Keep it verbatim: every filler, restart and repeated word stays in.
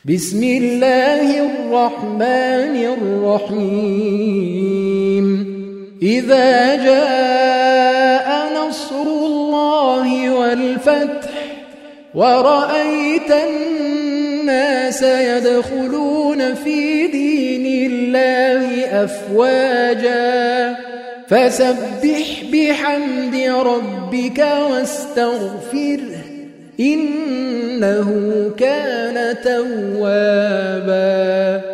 بسم الله الرحمن الرحيم إذا جاء نصر الله والفتح ورأيت الناس يدخلون في دين الله أفواجا فسبح بحمد ربك واستغفره إنه كان توابا.